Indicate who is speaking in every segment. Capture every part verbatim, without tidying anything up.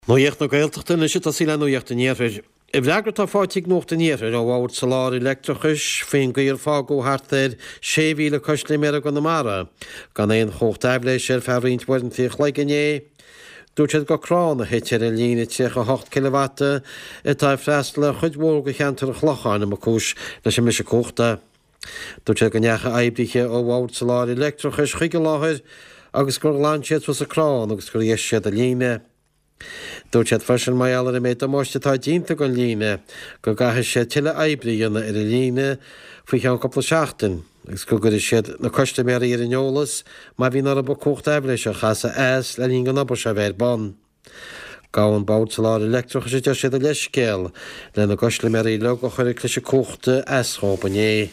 Speaker 1: Nuíocht na Gaeltachtain is it síle nuíocht níir. I bhreagar tá fáitigh nócht níir ó bhhair salár electrachas fin goir fágó hartar sé mhíle cosla mé go na mara. Gan éon chocht ebléis sé ferrint bhain tíoch le gné. Dúirtead go crán a hitir a lína tíocha ocht kilowata i tá freistal chuid mór go cheantar a chlocháin am a cúis leis sem mis a cóchta. Dúirtead go neacha aibriche ó bhhair salár electrachas chuig go láthir agus gur láinsead was a crán agus gur dhéis siad a lína. Dúirtead freisin mai eile a méid amóistetá dínta go líne, go gathe sé tiile aibrianna ar a líne faoi cheann coppla seachtain, agus go gur siad na coiste mé ar an eolas, má bhí nar a ba cócht eblis a chasa es le lín go nabar se bhéir ban. Gáin bád salár electrocha sé de siad a leiscéal le na coiste mé í le go chuir cluise cóchta esrópa né.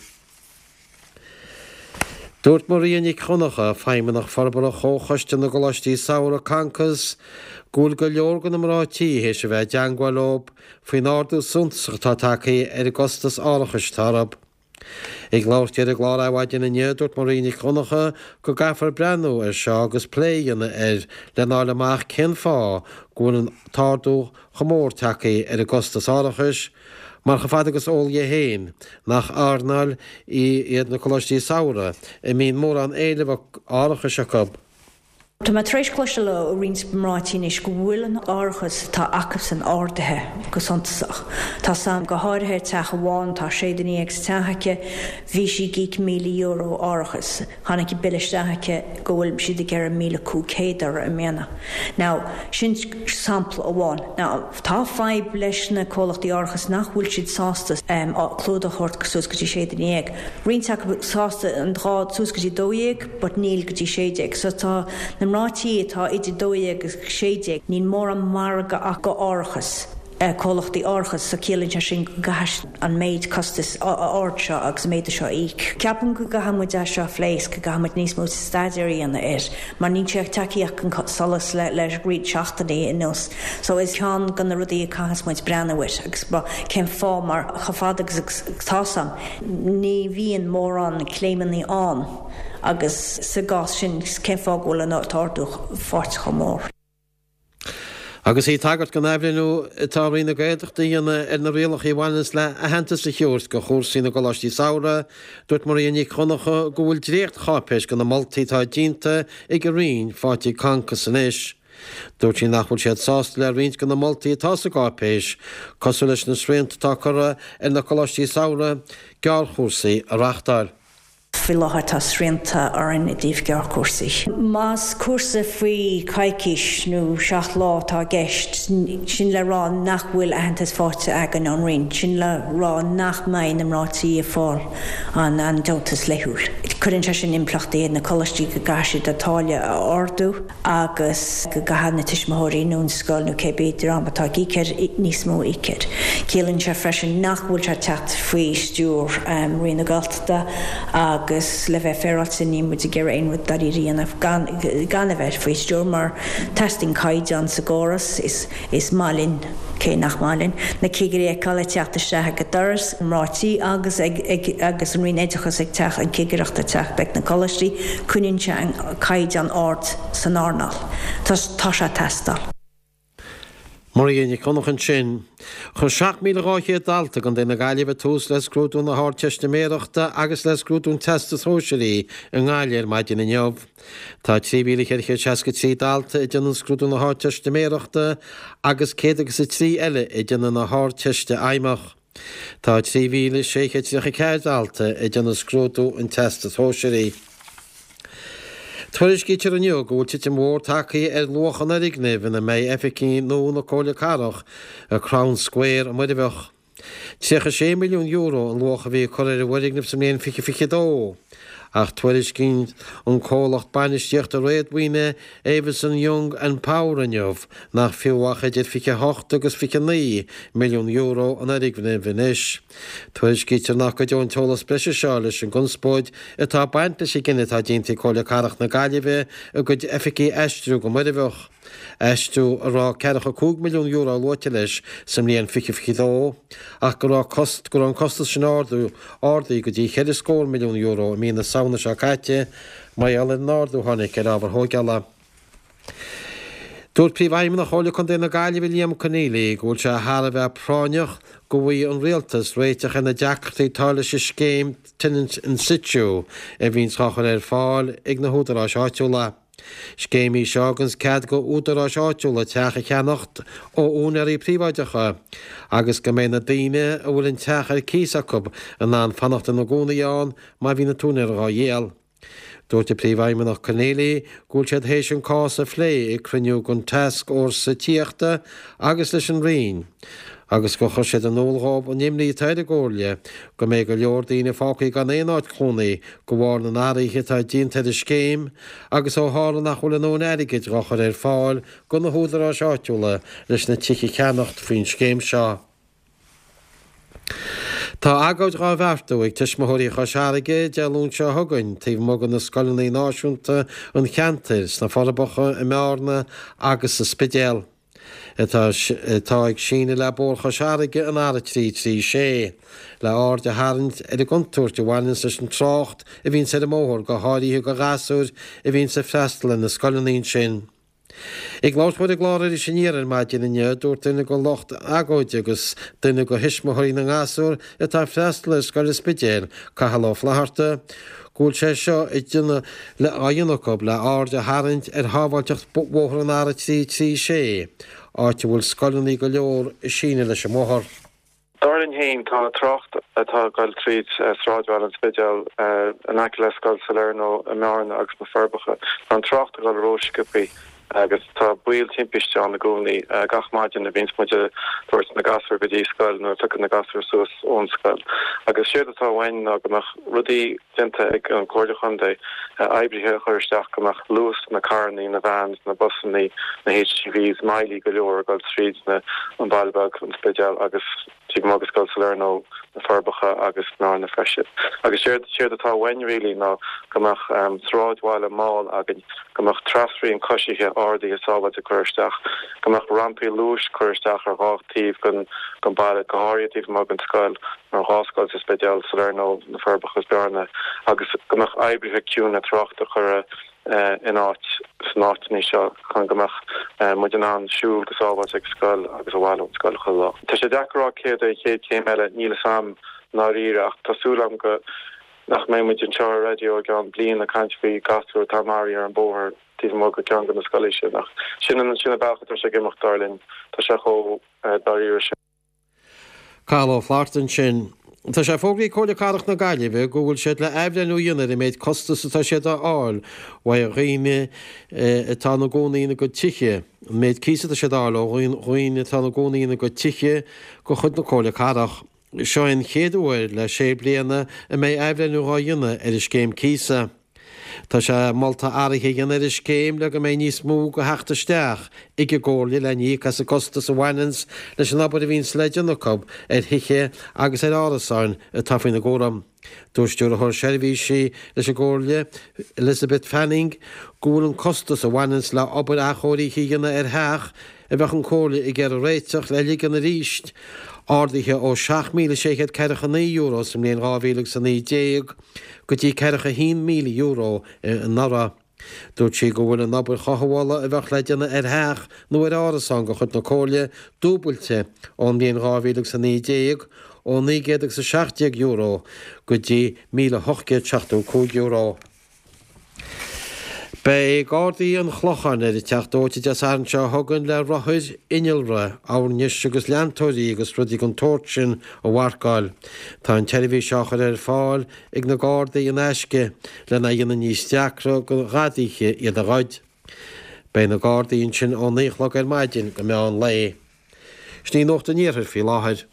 Speaker 1: Dúirt mar íon chunacha feimmenach farbar a chóchaiste na goláistí saoire cancas, gúil go leorgan am rátí hééis se bheith deangháilób faoin ardú suntasach tá tacaí ar a gostas álachas tarab. Ig láirtíad a glár ahhaidin na néadúirt mar íon chunacha go gafar brenn ar seo agus pléanna ar le nála amach cin fá gúil an tardú chomór tacaí ar a gostas álachas, mar chafad agus óla héin nach árnal í iad na coláistí saoire i mín mór an éileh álachas a cub.
Speaker 2: Tá má treis cloiste le ó rins bmrátín is go bhfuil an árachas tá acas an ádathe go suntasach. Tá sam go háirithe teach bháin tá sé den ag tethacha bhí si gíc míle euro árachas. Hanna i bilisteacha go bhfuil siad ag ar míle cúcéadar a ména. Now, sin sampla ó bháin. Now, tá feib leis na cólachtaí árachas nach bhfuil siad sásta um, clúda chót sus gotí sé den ag. Rínteach sásta an drád sus gotí dóig, but níl gotí séideag. So tá na mrátí tá idir dói agus séideag ní mór an marga ach go árachas cólachtaí árachas sa céalann sin gas an méid costas áirt seo agus méid seo íc. Ceapan go gahamid a seo phléis go gahamid níos mó staidirí anna ir, mar ní teach takeíach an solas le leis gríd seachtaí in nos. So is ceann gan na rudaí a cahas muid brennahir agus ba cén fá mar chafad agus tásam ní bhíon mór an cléimeannaí an agus sa gás sin cén fá ghfuil an tardúch fort chomór.
Speaker 1: Agus hí tagart go nebhlinú tá rina gaiadachtaí ar na réalach í bhhainnas le a hentas sa chiúrt go chósaí na goláistí saoire, dúirt mar íon chunacha go bhfuil dréocht chápéis go na moltaí tá dínta ag go rion fátaí cancas san is. Dúirt sí nach bhfuil siad sásta le riont go na moltaí tá sa gápéis, cosú leis na srianta tá chora ar na goláistí saoire geall chósaí a reachtar.
Speaker 2: Fi láthar tá srianta ar an díobh gear cuasaí. Más cuasa faoi caiiciis nó seach lá tá gceist sin le rá nach bhfuil ahantas fáte agan an rion, sin le rá nach main am rátaí a fáil an an deontas leithúil. Cuireann sé sin implachtaí na coláistí go gaisiad atáile a ordú agus go gahanna tuismóirí nó an scoil nó cébé drama tá íceir níos mó íceir. Céalann sé freisin nach bhfuil sé teacht faoi stúr um, riona galta agus le bheith féráilte ní muid a ggéir aon darí rianamh gan a bheith faoi stúr mar testing caid an sa góras is, is málinn cé nach málinn. Na cígurí ag cála teachta sethe go doras an rátí agus ag, ag, agus an rion éidechas ag teach an cígureachta teach beag na coláistí cuinnn se an caid an áirt san árnal. Tá sé testal.
Speaker 1: Mar íon chunachan sin, chun seach míle ráchéad dalta gan déna gaiileh tús les grúdún na háir teisteméireachta agus les grúdún testas hóisiirí an gáilir maidin na neamh. Tá trí mhíle cheirche seasca trí dalta i dteann scrúdún na háir teisteméireachta agus céad agus trí eile i dteann na háir teiste aimimech. Tá trí mhíle sécha trícha cead dalta i dteann scrúdú an testas hóisiirí. Tuairis gítear an nniu go bhfuil tiite mór tacaí ar luachan ar ignimh na méid efficín nó na cóla carach a Crown Square a muid bheith. Tíocha sé milliún euro an lucha bhí choir a bhhuiignimh sa mléon fiche fiche dó. Ach tuairis cinn an cólacht bainisteocht a réadmhaoine Avison Young an Powranneamh nach fiúhacha idir fiche hocht agus fiche ní milliún euro an aignimh inis. Tuairis gítear nach go deon teolas breise seo leis an gunspóid atá bainte sé gine tá díntaí cóla carach na gaiileh a go efficí eistriú go muid bheith. Eistú rá cecha cúg milliún euro loite leis sa mlíon fiche fiche dó, ach go rá cost gur an costas sin ardú ardaí go dtí chead scór milliún euro a mína saona seo caite mai eile nárdú tháinig ar ábhar thógeala. Dúirt príomhhaim na chola chun déna Gaillimh Liam Conneely gúil se thar bheith práineach go bhfuí an rialtas réiteach ina deachtaí tála sé scéim tinint in situ a bhín trachar ar fáil ag na húdarrás áitiúla. Scéimí seagans cead go údarrás áitiúla teacha cheannacht ó únarí príomhaideacha, agus go mé na daine a bhfuil an teachar císacub an ná fanachta na gúnaíán má bhí na túnar á dhéal. Dúirt príomhhaimach Conneely gúil siad hééis an cá a phlé ag cruniú gon tasc ó sa tíochta agus leis an rion. Agus go chuir siad an nóilghab an nimlí taide ggóirle go mé go leor daoine fácaí gan éonáid chlónaí go bhhar na náirithe tá dínta a scéim agus ó hála nach chula nó airigid rachar ar fáil go na húdarrás áitiúla leis na tiiche ceannacht faoin scéim seo. Tá agáid rá bhartú ag tuismothirí chasearige dealún seo thugann taobh mogan na scoilnaí náisiúnta an cheantar na forbacha i meárna agus sa spidéal. Tá ag sína le bór chasearige an ara trí trí sé le áir de haint ar a gcontúirt bhhainn leis an trácht a bhín sa móthir go háirithe go gasúr a bhín sa freistal na scoilnaín sin. Ig láspóid a gláir i sinníar an maidin inne dúirt duine go locht agóide agus duine go hisismothirí na gasúr a tá freistal scoil spidéal caithá flaharta, gúil sé seo i duna le aionachab le áir de haint ar hábhailteach bóthar an ara trí trí sé. áte bhfuil scoilnaí go leor i síne leis an móthir.
Speaker 3: Darlin héin tá trocht atá gail tríd sráidhil an spidéal an aice le scoil Salerno a meárna agus na forbacha. An trocht a gail róiscipaí agus tá buil timpiste an na gúnaí gach maidin a bhíns muide tuairt na gasar go dtí scoil nó tucha na gasar suas ón scoil. Agus siad atá bhain agamach rudí dinta ag an cóide chundé aibrithe chuiristeach gomach luas na carnaí na vans na busannaí na H G Vs mailí go leor gail tríd na an bailbeg an spidéal agus tí agus gail Salerno na forbacha agus ná na freise. Agus siad siad atá bhain rilí ná gomach sráidhile máil agin gomach trasraí an cosisithe ordaí a sábhaid a chuiristeach gomach rampi lúis chuiristeach ar gáchtíh gon gon bailile go háirítíh mag an scoil ar gháscoil sa spidéal Salerno na forbachas bearna agus gomach aibrithe ciún na trocht a chur in áit snáitní seo chun gomach muidir an siúil go sábhaid ag scoil agus a bhhail an scoil chulá. Tá sé deacrá céad a chéad céim eile níl sam ná ríire ach tásúlam go nach mé muid an teir radio gan blian a caiintbhí gasú tamáí ar an bóthir tí mo go cean na scoile sin nach sin an sinna bacha tar sé gimach darlinn tá sé cho daríire sin.
Speaker 1: Carlo Flarton sin. Tá sé fógraí cóla carach na Gaillimh go bhfuil siad le eibhleanú dionar i méid costas atá siad áil wa a riine atá na gcónaína go tiche. Méid císa siad áil ó roioine atá na gcónaína go tiche go chud na cóla carach. Seo an chéadúir le sé bliana a mé eibhleanú á dionna ar is céim císa. Tá sé molta áirithe dhéana ar is céim le go mé níos mú go heachtasteach ag go ggóirla le ní cas a costas a bhainans leis an abad a bhín sleideanachab ar hiiche agus ar árasáin a tafainn na ggóram. Dúirstúr a thir seirbhísí leis a ggóirla Elizabeth Fanning gúil an costas a bhainans le abad a chóirithe dhéana ar theach a bheith an cóla i gceir réiteach le ligan a ríist. Ádaithe ó seach míle séchéad ceiricha ní euro sem léon rábhíleach san ní déag go dtí ceiricha hí míle euro an nara. Dúirt sí go bhfuil an nabair chathmhála a bheith le déanana ar theach nó ar árasán go chud na cóla dúbailte ón léon rábhíleach san ní déag ó ní géadach sa seachtag euro go dtí míle hochcéad seachtú cúig euro. Bei gádaí an chlochan ar i teachtóide de san seo thugann le rothid inilre áhairnis agus leantóirí agus rudí an tóirt sin ó bharcáil. Tá an teirbhí seachar ar fáil ag na gádaí an eisce le na dhéana níos deacra go ghadaíche iad a ghaid. Bei na gádaíonn sin ó níochlach ar maidin go meán lé. Sní nócht a níorthir fí láthir.